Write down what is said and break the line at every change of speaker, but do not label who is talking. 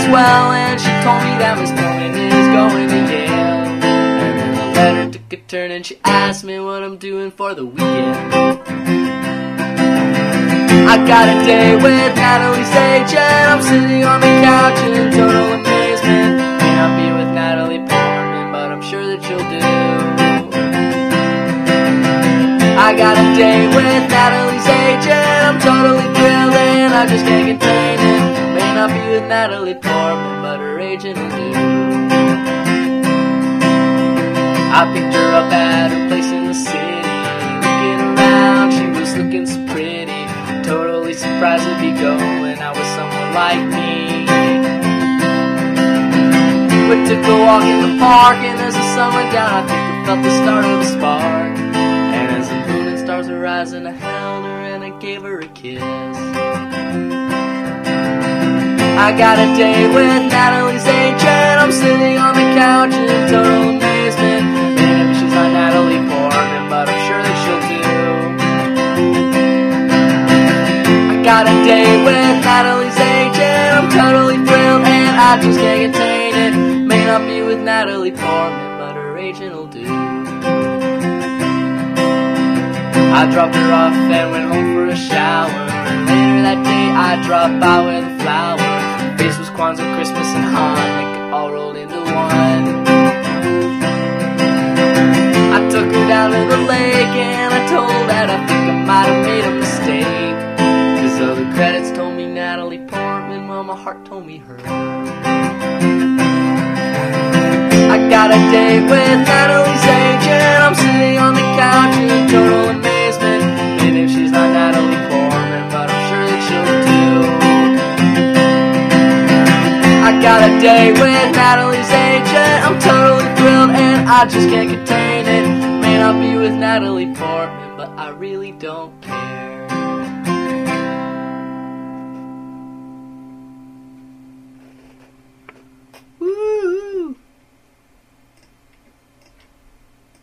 swell, and she told me that Miss Norman is going to Yale. And then the letter took a turn, and she asked me what I'm doing for the weekend. I got a date with Natalie Sage, and I'm sitting on the couch in total amazement. May not be with Natalie Portman, but I'm sure that she'll do. I got a date with Natalie Sage, and I'm totally thrilled, and I just can't contain it. May not be with Natalie Portman, but her agent will do. I picked her up at her place in the city. Looking around, she was looking so pretty. Totally surprised to be going out with someone like me. We took a walk in the park, and as the sun went down, I think I felt the start of a spark. And as the moon and stars were rising, I held her and I gave her a kiss. I got a date with Natalie Sage, and I'm sitting on the couch in total amazement. Maybe she's not Natalie Portman, but I'm sure that she'll do. I got a date with Natalie Sage, and I'm totally thrilled, and I just can't contain it. May not be with Natalie Portman, but her agent will do. I dropped her off and went home for a shower. And later that day I dropped by with a flower. Face was Kwanzaa, Christmas, and Hanukkah all rolled into one. I took her down to the lake, and I told her that I think I might have made a mistake. Cause all the credits told me Natalie Portman, while my heart told me her. I got a date with Natalie Sage, and I'm sitting on the couch in total amazement. And if she's not Natalie Portman, but I'm sure that she'll do. I got a date with Natalie Sage, and I'm totally thrilled, and I just can't contain it. May not be with Natalie Portman, but I really don't care.